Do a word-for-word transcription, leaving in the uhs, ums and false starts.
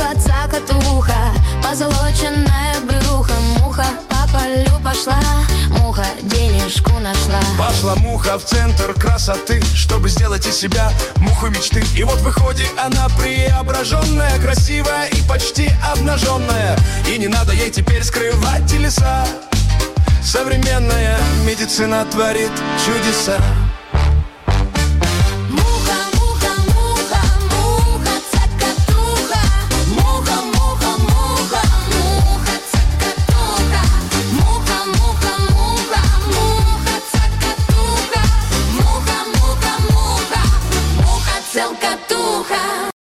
цокотуха, позолоченная брюхо. Муха по полю пошла, муха денежку нашла. Пошла муха в центр красоты, чтобы сделать из себя муху мечты. И вот выходит она преображенная, красивая и почти обнаженная. И не надо ей теперь скрывать телеса. Современная медицина творит чудеса.